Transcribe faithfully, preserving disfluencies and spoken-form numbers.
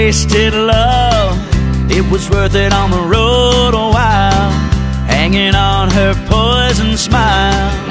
wasted love. It was worth it on the road a while, hanging on her poison smile.